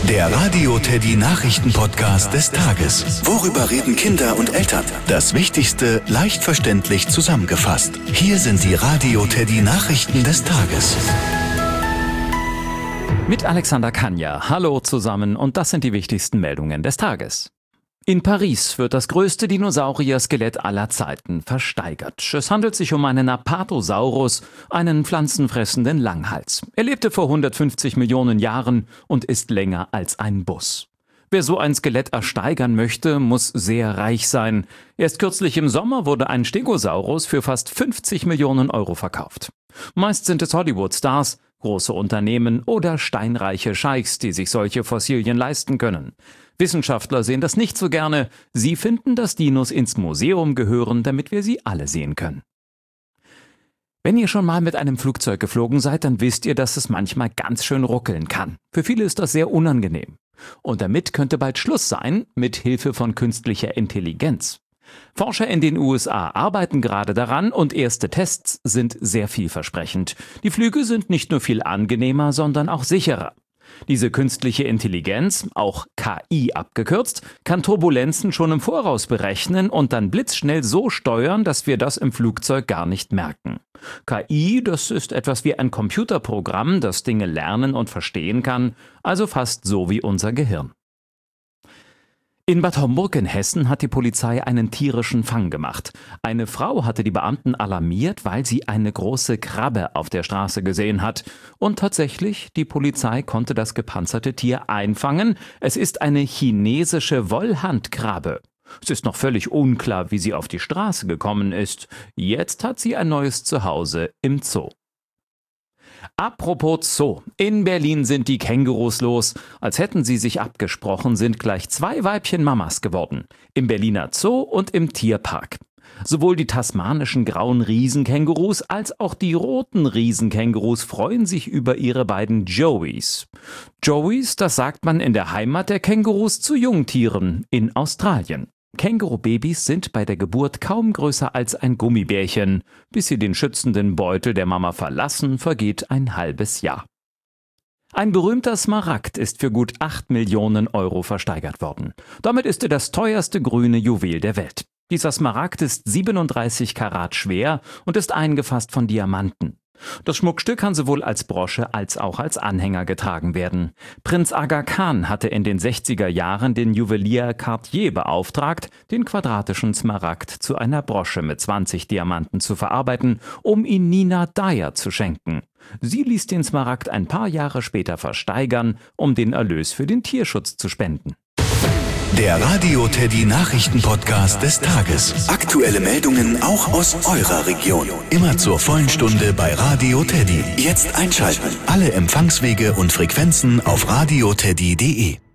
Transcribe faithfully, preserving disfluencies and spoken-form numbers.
Der Radio Teddy Nachrichten-Podcast des Tages. Worüber reden Kinder und Eltern? Das Wichtigste leicht verständlich zusammengefasst. Hier sind die Radio Teddy Nachrichten des Tages. Mit Alexander Kanja. Hallo zusammen und das sind die wichtigsten Meldungen des Tages. In Paris wird das größte Dinosaurier-Skelett aller Zeiten versteigert. Es handelt sich um einen Apatosaurus, einen pflanzenfressenden Langhals. Er lebte vor hundertfünfzig Millionen Jahren und ist länger als ein Bus. Wer so ein Skelett ersteigern möchte, muss sehr reich sein. Erst kürzlich im Sommer wurde ein Stegosaurus für fast fünfzig Millionen Euro verkauft. Meist sind es Hollywood-Stars, große Unternehmen oder steinreiche Scheichs, die sich solche Fossilien leisten können. Wissenschaftler sehen das nicht so gerne. Sie finden, dass Dinos ins Museum gehören, damit wir sie alle sehen können. Wenn ihr schon mal mit einem Flugzeug geflogen seid, dann wisst ihr, dass es manchmal ganz schön ruckeln kann. Für viele ist das sehr unangenehm. Und damit könnte bald Schluss sein, mit Hilfe von künstlicher Intelligenz. Forscher in den U S A arbeiten gerade daran und erste Tests sind sehr vielversprechend. Die Flüge sind nicht nur viel angenehmer, sondern auch sicherer. Diese künstliche Intelligenz, auch K I abgekürzt, kann Turbulenzen schon im Voraus berechnen und dann blitzschnell so steuern, dass wir das im Flugzeug gar nicht merken. K I, das ist etwas wie ein Computerprogramm, das Dinge lernen und verstehen kann, also fast so wie unser Gehirn. In Bad Homburg in Hessen hat die Polizei einen tierischen Fang gemacht. Eine Frau hatte die Beamten alarmiert, weil sie eine große Krabbe auf der Straße gesehen hat. Und tatsächlich, die Polizei konnte das gepanzerte Tier einfangen. Es ist eine chinesische Wollhandkrabbe. Es ist noch völlig unklar, wie sie auf die Straße gekommen ist. Jetzt hat sie ein neues Zuhause im Zoo. Apropos Zoo. In Berlin sind die Kängurus los. Als hätten sie sich abgesprochen, sind gleich zwei Weibchen Mamas geworden. Im Berliner Zoo und im Tierpark. Sowohl die tasmanischen grauen Riesenkängurus als auch die roten Riesenkängurus freuen sich über ihre beiden Joeys. Joeys, das sagt man in der Heimat der Kängurus zu Jungtieren in Australien. Kängurubabys sind bei der Geburt kaum größer als ein Gummibärchen. Bis sie den schützenden Beutel der Mama verlassen, vergeht ein halbes Jahr. Ein berühmter Smaragd ist für gut acht Millionen Euro versteigert worden. Damit ist er das teuerste grüne Juwel der Welt. Dieser Smaragd ist siebenunddreißig Karat schwer und ist eingefasst von Diamanten. Das Schmuckstück kann sowohl als Brosche als auch als Anhänger getragen werden. Prinz Aga Khan hatte in den sechziger Jahren den Juwelier Cartier beauftragt, den quadratischen Smaragd zu einer Brosche mit zwanzig Diamanten zu verarbeiten, um ihn Nina Dyer zu schenken. Sie ließ den Smaragd ein paar Jahre später versteigern, um den Erlös für den Tierschutz zu spenden. Der Radio Teddy Nachrichten-Podcast des Tages. Aktuelle Meldungen auch aus eurer Region. Immer zur vollen Stunde bei Radio Teddy. Jetzt einschalten. Alle Empfangswege und Frequenzen auf radioteddy punkt de.